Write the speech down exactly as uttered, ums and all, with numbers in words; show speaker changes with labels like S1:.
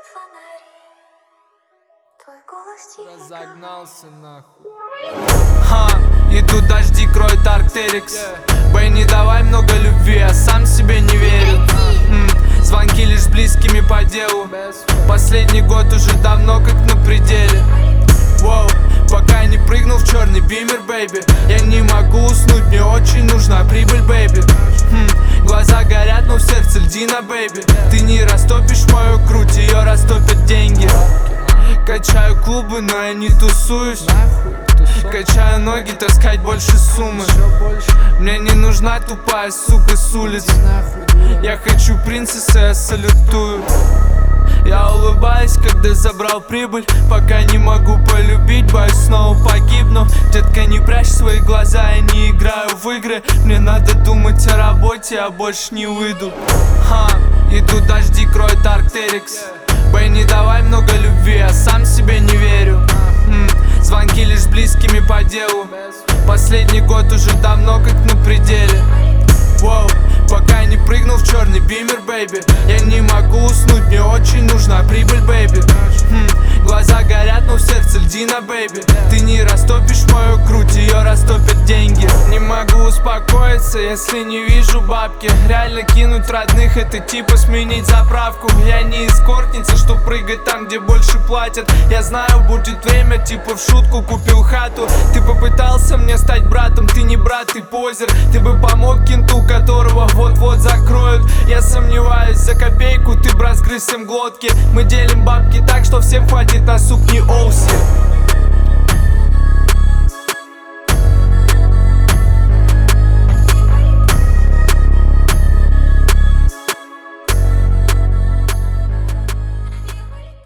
S1: Разогнался нахуй. Ха, идут дожди, кроет Арктерикс. Бэй, не давай много любви, я сам себе не верю. М, Звонки лишь с близкими по делу. Последний год уже давно как на пределе. Воу, пока я не прыгнул в черный бимер, бэйби. Я не могу уснуть, мне очень нужна прибыль, бэйби. Хм, Глаза горят, но в сердце льдина, бэйби. Ты не растопишь мою грудь, ее растопят деньги. Качаю клубы, но я не тусуюсь. Качаю ноги, таскать больше суммы. Мне не нужна тупая сука с улиц. Я хочу принцессы, я салютую. Я улыбаюсь, когда забрал прибыль. Пока не могу полюбить, боюсь снова погибну. Детка, не прячь свои глаза, я не играю в игры. Мне надо думать о работе, я больше не выйду. Ха, идут дожди, кроет Арктерикс. Бэй, не давай много любви, я сам себе не верю. М, Звонки лишь с близкими по делу. Последний год уже давно как на пределе. Воу, пока я не прыгнул в черный бимер, бэйби. Я не могу уснуть, мне очень нужна прибыль, бэйби. Хм, Глаза горят, но в сердце льдина, бэйби. Ты не растопишь мою грудь, ее растопят деньги. Не могу успокоиться, если не вижу бабки. Реально кинуть родных, это типа сменить заправку. Я не эскортница, что прыгать там, где больше платят. Я знаю, будет время, типа в шутку купил хату. Ты попытался мне стать братом, ты не брат, ты позер. Ты бы помог кенту, которого вот-вот закроют. Я сомневаюсь, за копейку ты, брат, сгрыз всем глотки. Мы делим бабки так, что всем хватит на сукни Оуси.